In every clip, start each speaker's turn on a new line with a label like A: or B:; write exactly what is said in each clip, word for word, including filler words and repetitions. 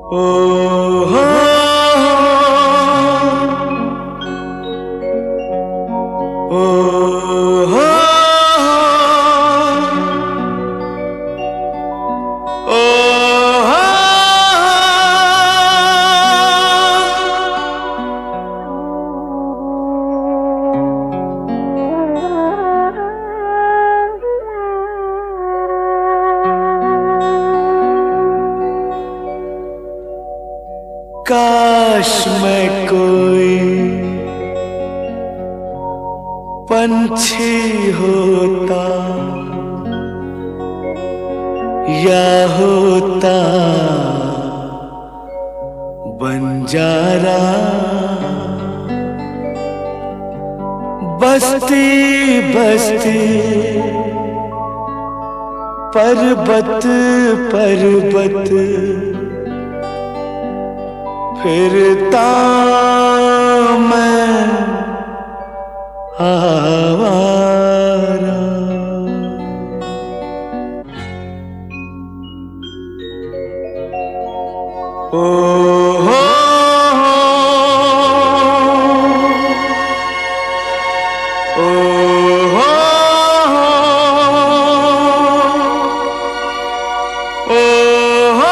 A: ओ हो ओ हो ओ हो काश मैं कोई पंछी होता या होता बंजारा, बस्ती बस्ती पर्वत पर्वत फिरता मैं आवारा। ओ हो ओ हो ओ हो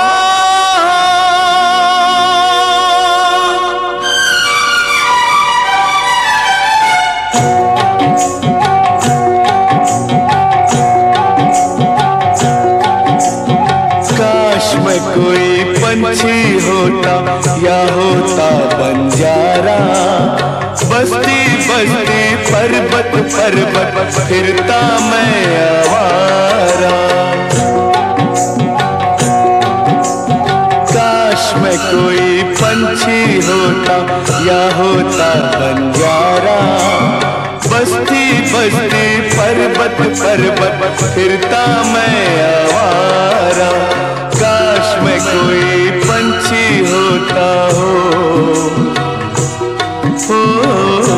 A: मैं कोई पंछी होता या होता बंजारा, बस्ती बस्ती पर्वत पर्वत फिरता मैं आवारा। काश मैं कोई पंछी होता या होता बंजारा, बस्ती बस्ती पर्वत पर्वत फिरता मैं आवारा। काश मैं कोई पंछी होता हो, हो, हो।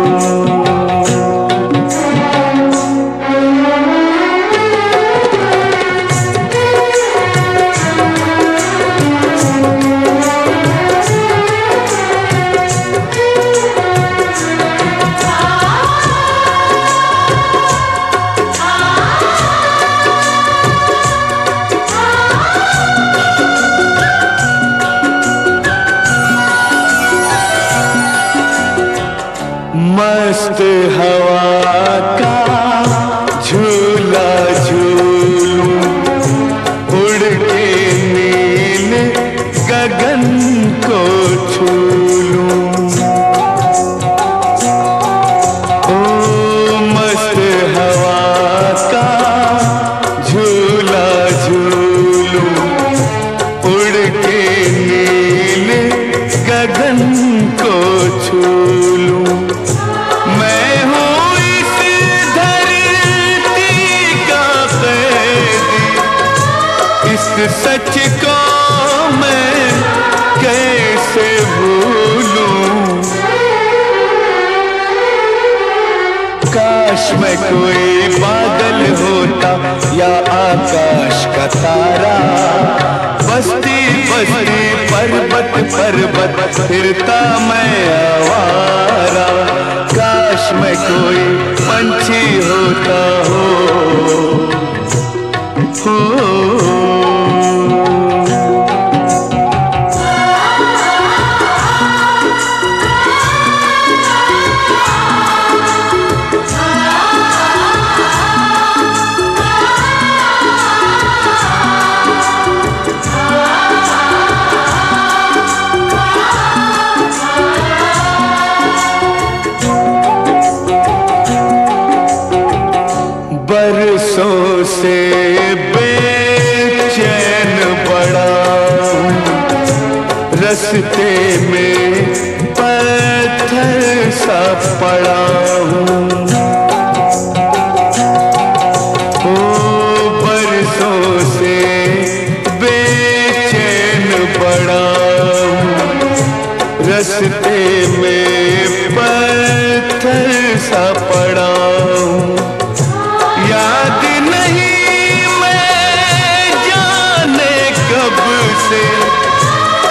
A: मस्त हवा का झूला झूलूं, उड़ के नील गगन को छू लूं। ओ मस्त हवा का झूला झूलूं, उड़ के नील गगन को छू लूं। सच को मैं कैसे भूलूं। काश मैं कोई बादल होता या आकाश का तारा, बस्ती बस्ती पर्वत पर्वत फिरता मैं आवारा। काश मैं कोई पंछी होता हो, हो। बरसों से बेचैन पड़ा हूँ, रस्ते में पत्थर सा पड़ा हूँ। ओ बरसों से बेचैन पड़ा हूँ, रस्ते में पत्थर सा पड़ा हूँ। याद नहीं मैं जाने कब से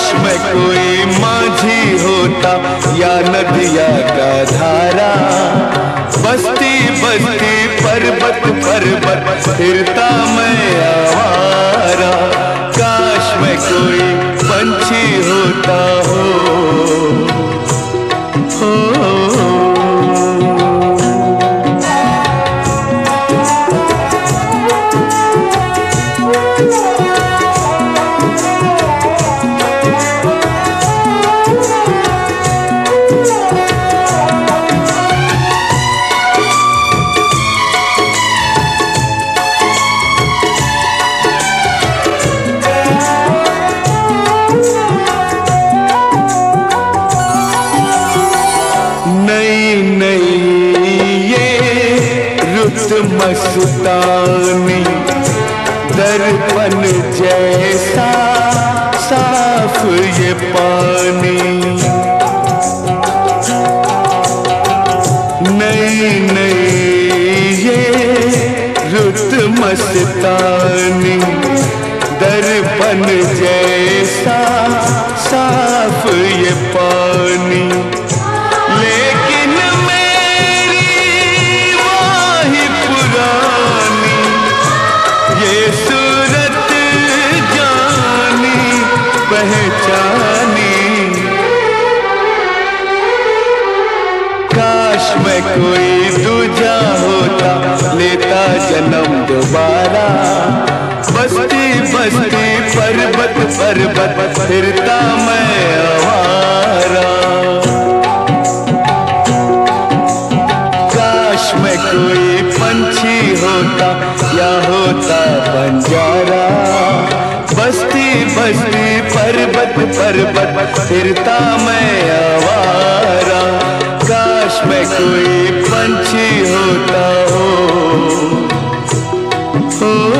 A: मैं कोई माझी होता या नदिया का धारा, बस्ती बस्ती पर्वत पर्वत फिरता मैं आवारा। काश मैं कोई पंछी होता हो, हो। मस्तानी दर्पण जैसा साफ ये पानी, नई नई ये रुत मस्तानी दर्पण जैसा साफ ये पानी। काश मैं कोई दूजा होता लेता जन्म दोबारा, बस्ती बस्ती पर्वत पर्वत फिरता मैं आवारा। काश मैं कोई पंछी होता या होता बंजारा, बस्ती बस्ती पर्वत पर्वत फिरता मैं आवारा। काश मैं कोई पंछी होता हो, हो।